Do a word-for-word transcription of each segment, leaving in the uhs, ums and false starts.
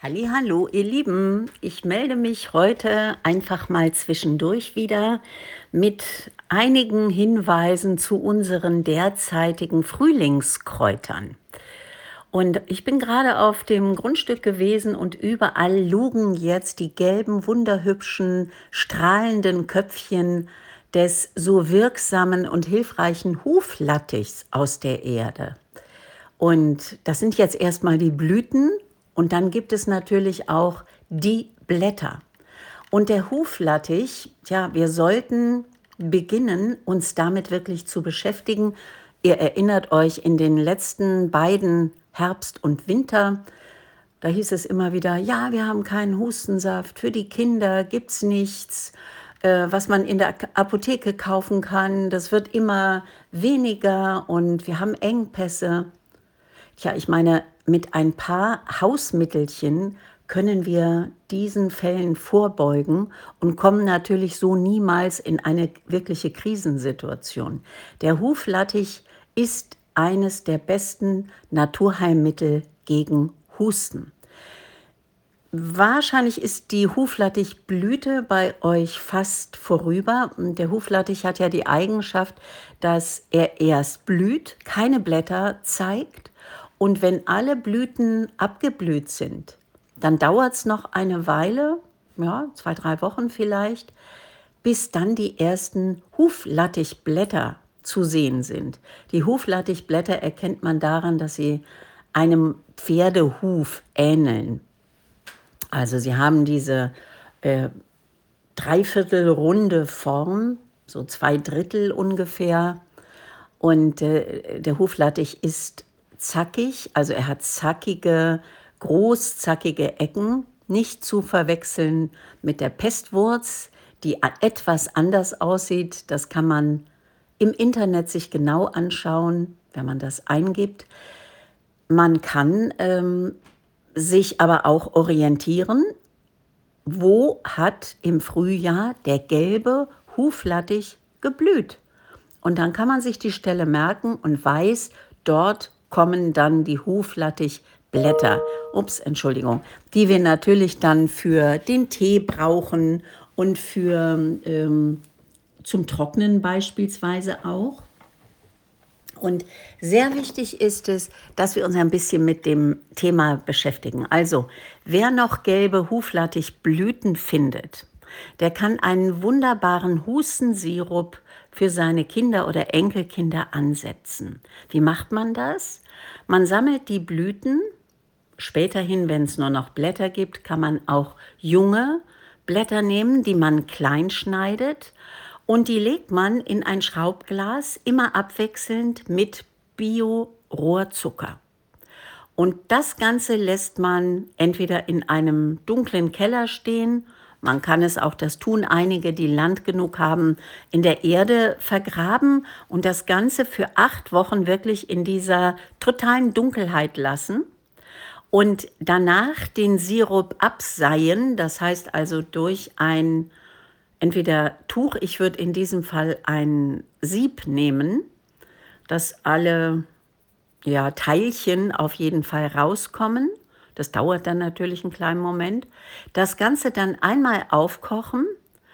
Hallihallo, ihr Lieben. Ich melde mich heute einfach mal zwischendurch wieder mit einigen Hinweisen zu unseren derzeitigen Frühlingskräutern. Und ich bin gerade auf dem Grundstück gewesen und überall lugen jetzt die gelben, wunderhübschen, strahlenden Köpfchen des so wirksamen und hilfreichen Huflattichs aus der Erde. Und das sind jetzt erstmal die Blüten und dann gibt es natürlich auch die Blätter. Und der Huflattich, ja, wir sollten beginnen, uns damit wirklich zu beschäftigen. Ihr erinnert euch, in den letzten beiden Herbst und Winter, da hieß es immer wieder, ja, wir haben keinen Hustensaft, für die Kinder gibt's nichts, äh, was man in der Apotheke kaufen kann. Das wird immer weniger und wir haben Engpässe. Tja, ich meine, mit ein paar Hausmittelchen können wir diesen Fällen vorbeugen und kommen natürlich so niemals in eine wirkliche Krisensituation. Der Huflattich ist eines der besten Naturheilmittel gegen Husten. Wahrscheinlich ist die Huflattichblüte bei euch fast vorüber. Und der Huflattich hat ja die Eigenschaft, dass er erst blüht, keine Blätter zeigt. Und wenn alle Blüten abgeblüht sind, dann dauert es noch eine Weile, ja, zwei, drei Wochen vielleicht, bis dann die ersten Huflattichblätter zu sehen sind. Die Huflattichblätter erkennt man daran, dass sie einem Pferdehuf ähneln. Also sie haben diese äh, dreiviertelrunde Form, so zwei Drittel ungefähr. Und äh, der Huflattich ist zackig, also er hat zackige, großzackige Ecken, nicht zu verwechseln mit der Pestwurz, die etwas anders aussieht. Das kann man im Internet sich genau anschauen, wenn man das eingibt. Man kann ähm, sich aber auch orientieren, wo hat im Frühjahr der gelbe Huflattich geblüht. Und dann kann man sich die Stelle merken und weiß, dort kommen dann die Huflattichblätter, ups, Entschuldigung, die wir natürlich dann für den Tee brauchen und für ähm, zum Trocknen beispielsweise auch. Und sehr wichtig ist es, dass wir uns ein bisschen mit dem Thema beschäftigen. Also, wer noch gelbe Huflattichblüten findet, der kann einen wunderbaren Hustensirup für seine Kinder oder Enkelkinder ansetzen. Wie macht man das? Man sammelt die Blüten. Späterhin, wenn es nur noch Blätter gibt, kann man auch junge Blätter nehmen, die man klein schneidet. Und die legt man in ein Schraubglas, immer abwechselnd mit Bio-Rohrzucker. Und das Ganze lässt man entweder in einem dunklen Keller stehen, man kann es auch, das tun einige, die Land genug haben, in der Erde vergraben und das Ganze für acht Wochen wirklich in dieser totalen Dunkelheit lassen. Und danach den Sirup abseien, das heißt also durch ein entweder Tuch, ich würde in diesem Fall ein Sieb nehmen, dass alle ja, Teilchen auf jeden Fall rauskommen. Das dauert dann natürlich einen kleinen Moment. Das Ganze dann einmal aufkochen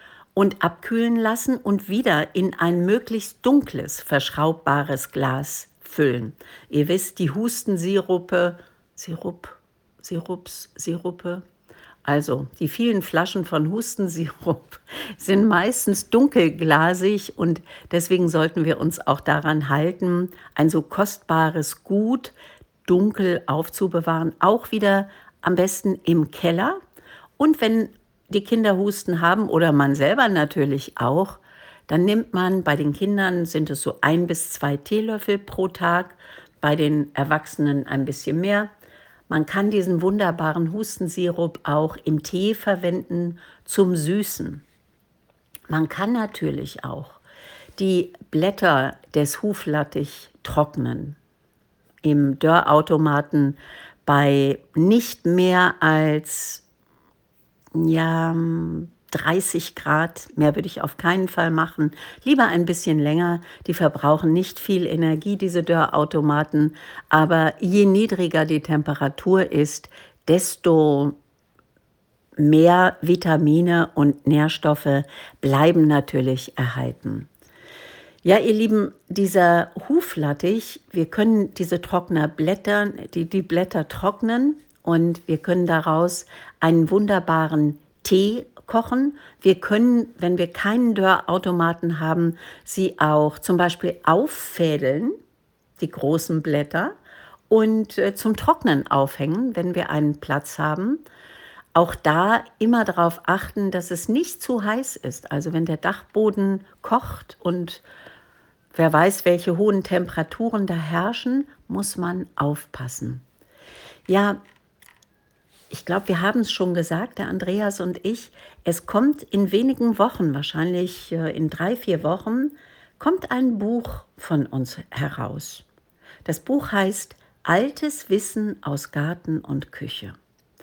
und abkühlen lassen und wieder in ein möglichst dunkles, verschraubbares Glas füllen. Ihr wisst, die Hustensirupe, Sirup, Sirups, Sirupe, also die vielen Flaschen von Hustensirup sind meistens dunkelglasig und deswegen sollten wir uns auch daran halten, ein so kostbares Gut dunkel aufzubewahren, auch wieder am besten im Keller. Und wenn die Kinder Husten haben oder man selber natürlich auch, dann nimmt man, bei den Kindern sind es so ein bis zwei Teelöffel pro Tag, bei den Erwachsenen ein bisschen mehr. Man kann diesen wunderbaren Hustensirup auch im Tee verwenden zum Süßen. Man kann natürlich auch die Blätter des Huflattich trocknen im Dörrautomaten bei nicht mehr als ja, dreißig Grad. Mehr würde ich auf keinen Fall machen. Lieber ein bisschen länger. Die verbrauchen nicht viel Energie, diese Dörrautomaten. Aber je niedriger die Temperatur ist, desto mehr Vitamine und Nährstoffe bleiben natürlich erhalten. Ja, ihr Lieben, dieser Huflattich, wir können diese trockene Blätter, die, die Blätter trocknen und wir können daraus einen wunderbaren Tee kochen. Wir können, wenn wir keinen Dörrautomaten haben, sie auch zum Beispiel auffädeln, die großen Blätter, und äh, zum Trocknen aufhängen, wenn wir einen Platz haben. Auch da immer darauf achten, dass es nicht zu heiß ist. Also wenn der Dachboden kocht und wer weiß, welche hohen Temperaturen da herrschen, muss man aufpassen. Ja, ich glaube, wir haben es schon gesagt, der Andreas und ich, es kommt in wenigen Wochen, wahrscheinlich äh, in drei, vier Wochen, kommt ein Buch von uns heraus. Das Buch heißt Altes Wissen aus Garten und Küche.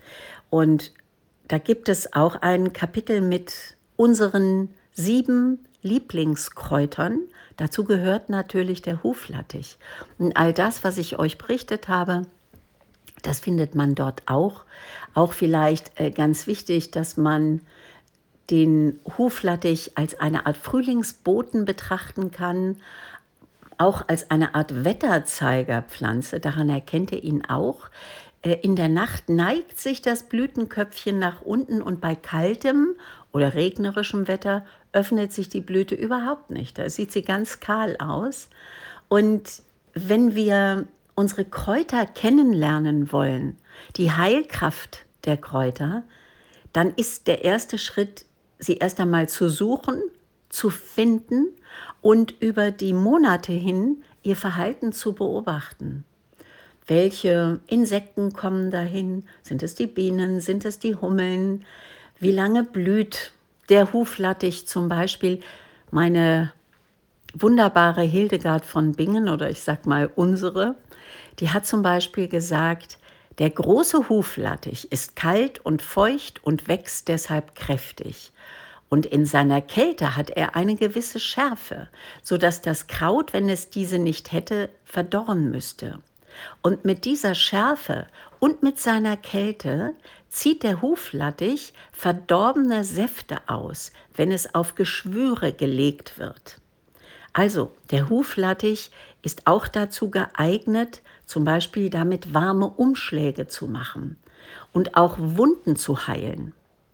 Und da gibt es auch ein Kapitel mit unseren sieben Lieblingskräutern. Dazu gehört natürlich der Huflattich. Und all das, was ich euch berichtet habe, das findet man dort auch. Auch vielleicht äh, ganz wichtig, dass man den Huflattich als eine Art Frühlingsboten betrachten kann, auch als eine Art Wetterzeigerpflanze. Daran erkennt ihr ihn auch. Äh, In der Nacht neigt sich das Blütenköpfchen nach unten und bei kaltem oder regnerischem Wetter öffnet sich die Blüte überhaupt nicht. Da sieht sie ganz kahl aus. Und wenn wir unsere Kräuter kennenlernen wollen, die Heilkraft der Kräuter, dann ist der erste Schritt, sie erst einmal zu suchen, zu finden und über die Monate hin ihr Verhalten zu beobachten. Welche Insekten kommen dahin? Sind es die Bienen? Sind es die Hummeln? Wie lange blüht der Huflattich zum Beispiel? Meine wunderbare Hildegard von Bingen, oder ich sag mal unsere, die hat zum Beispiel gesagt, der große Huflattich ist kalt und feucht und wächst deshalb kräftig. Und in seiner Kälte hat er eine gewisse Schärfe, sodass das Kraut, wenn es diese nicht hätte, verdorren müsste. Und mit dieser Schärfe und mit seiner Kälte zieht der Huflattich verdorbene Säfte aus, wenn es auf Geschwüre gelegt wird. Also, der Huflattich ist auch dazu geeignet, zum Beispiel damit warme Umschläge zu machen und auch Wunden zu heilen.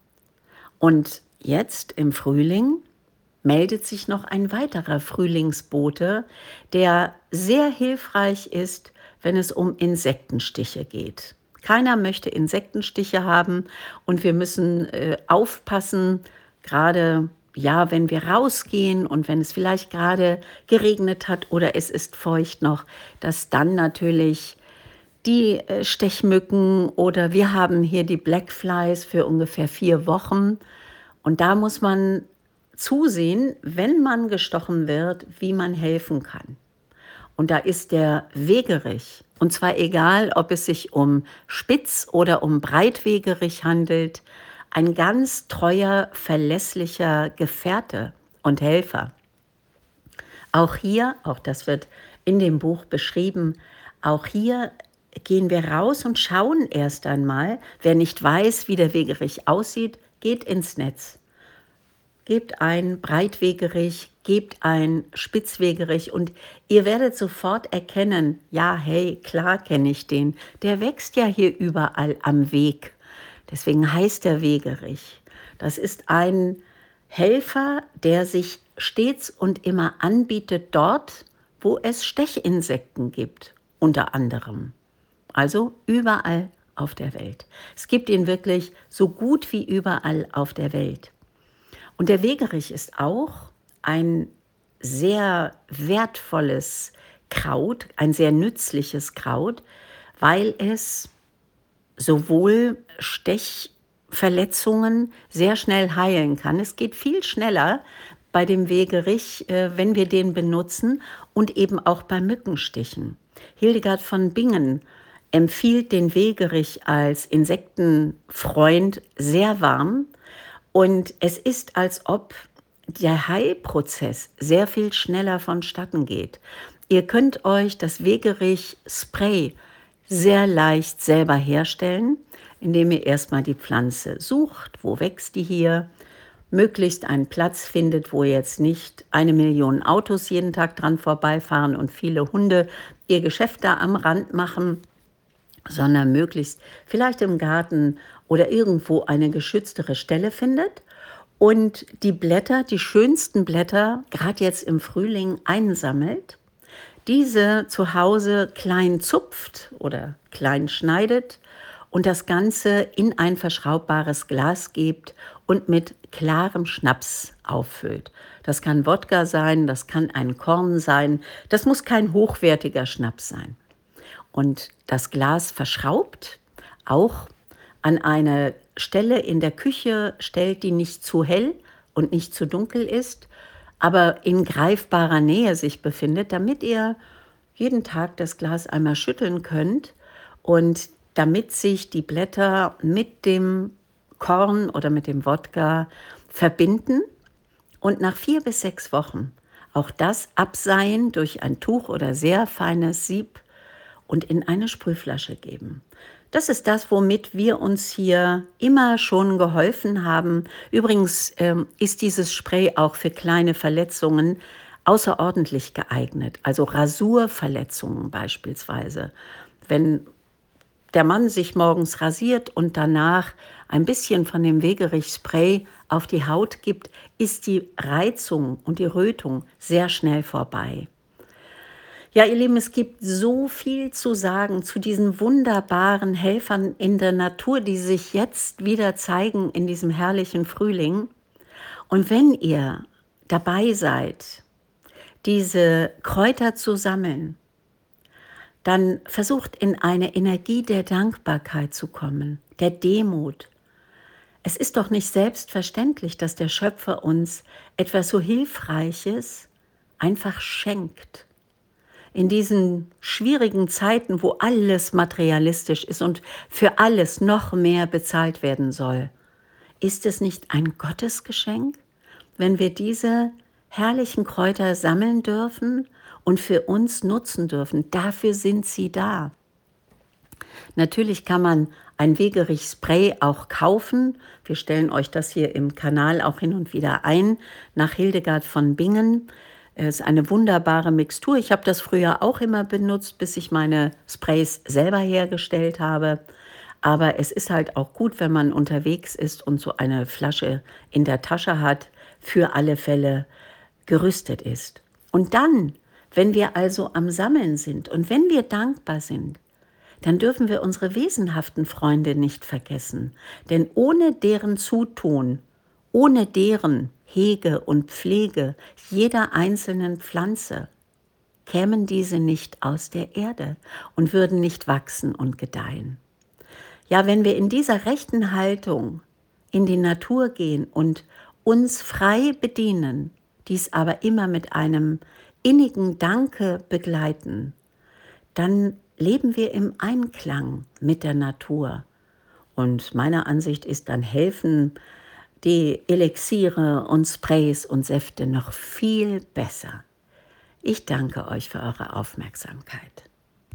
Und jetzt im Frühling meldet sich noch ein weiterer Frühlingsbote, der sehr hilfreich ist, wenn es um Insektenstiche geht. Keiner möchte Insektenstiche haben und wir müssen äh, aufpassen, gerade ja, wenn wir rausgehen und wenn es vielleicht gerade geregnet hat oder es ist feucht noch, dass dann natürlich die äh, Stechmücken oder wir haben hier die Blackflies für ungefähr vier Wochen. Und da muss man zusehen, wenn man gestochen wird, wie man helfen kann. Und da ist der Wegerich, und zwar egal, ob es sich um Spitz- oder um Breitwegerich handelt, ein ganz treuer, verlässlicher Gefährte und Helfer. Auch hier, auch das wird in dem Buch beschrieben, auch hier gehen wir raus und schauen erst einmal, wer nicht weiß, wie der Wegerich aussieht, geht ins Netz. Gebt ein Breitwegerich, gebt ein Spitzwegerich und ihr werdet sofort erkennen, ja, hey, klar kenne ich den. Der wächst ja hier überall am Weg. Deswegen heißt er Wegerich. Das ist ein Helfer, der sich stets und immer anbietet dort, wo es Stechinsekten gibt, unter anderem. Also überall auf der Welt. Es gibt ihn wirklich so gut wie überall auf der Welt. Und der Wegerich ist auch ein sehr wertvolles Kraut, ein sehr nützliches Kraut, weil es sowohl Stechverletzungen sehr schnell heilen kann. Es geht viel schneller bei dem Wegerich, äh, wenn wir den benutzen und eben auch bei Mückenstichen. Hildegard von Bingen empfiehlt den Wegerich als Insektenfreund sehr warm. Und es ist, als ob der Heilprozess sehr viel schneller vonstatten geht. Ihr könnt euch das Wegerich-Spray sehr leicht selber herstellen, indem ihr erstmal die Pflanze sucht, wo wächst die hier, möglichst einen Platz findet, wo jetzt nicht eine Million Autos jeden Tag dran vorbeifahren und viele Hunde ihr Geschäft da am Rand machen, sondern möglichst vielleicht im Garten oder irgendwo eine geschütztere Stelle findet und die Blätter, die schönsten Blätter, gerade jetzt im Frühling einsammelt, diese zu Hause klein zupft oder klein schneidet und das Ganze in ein verschraubbares Glas gibt und mit klarem Schnaps auffüllt. Das kann Wodka sein, das kann ein Korn sein, das muss kein hochwertiger Schnaps sein. Und das Glas verschraubt, auch an eine Stelle in der Küche stellt, die nicht zu hell und nicht zu dunkel ist, aber in greifbarer Nähe sich befindet, damit ihr jeden Tag das Glas einmal schütteln könnt und damit sich die Blätter mit dem Korn oder mit dem Wodka verbinden und nach vier bis sechs Wochen auch das abseihen durch ein Tuch oder sehr feines Sieb und in eine Sprühflasche geben. Das ist das, womit wir uns hier immer schon geholfen haben. Übrigens ähm, ist dieses Spray auch für kleine Verletzungen außerordentlich geeignet. Also Rasurverletzungen beispielsweise. Wenn der Mann sich morgens rasiert und danach ein bisschen von dem Wegerich-Spray auf die Haut gibt, ist die Reizung und die Rötung sehr schnell vorbei. Ja, ihr Lieben, es gibt so viel zu sagen zu diesen wunderbaren Helfern in der Natur, die sich jetzt wieder zeigen in diesem herrlichen Frühling. Und wenn ihr dabei seid, diese Kräuter zu sammeln, dann versucht in eine Energie der Dankbarkeit zu kommen, der Demut. Es ist doch nicht selbstverständlich, dass der Schöpfer uns etwas so Hilfreiches einfach schenkt. In diesen schwierigen Zeiten, wo alles materialistisch ist und für alles noch mehr bezahlt werden soll, ist es nicht ein Gottesgeschenk, wenn wir diese herrlichen Kräuter sammeln dürfen und für uns nutzen dürfen? Dafür sind sie da. Natürlich kann man ein Wegerich-Spray auch kaufen. Wir stellen euch das hier im Kanal auch hin und wieder ein, nach Hildegard von Bingen. Es ist eine wunderbare Mixtur. Ich habe das früher auch immer benutzt, bis ich meine Sprays selber hergestellt habe. Aber es ist halt auch gut, wenn man unterwegs ist und so eine Flasche in der Tasche hat, für alle Fälle gerüstet ist. Und dann, wenn wir also am Sammeln sind und wenn wir dankbar sind, dann dürfen wir unsere wesenhaften Freunde nicht vergessen. Denn ohne deren Zutun, ohne deren Hege und Pflege jeder einzelnen Pflanze, kämen diese nicht aus der Erde und würden nicht wachsen und gedeihen. Ja, wenn wir in dieser rechten Haltung in die Natur gehen und uns frei bedienen, dies aber immer mit einem innigen Danke begleiten, dann leben wir im Einklang mit der Natur. Und meiner Ansicht ist dann helfen die Elixiere und Sprays und Säfte noch viel besser. Ich danke euch für eure Aufmerksamkeit.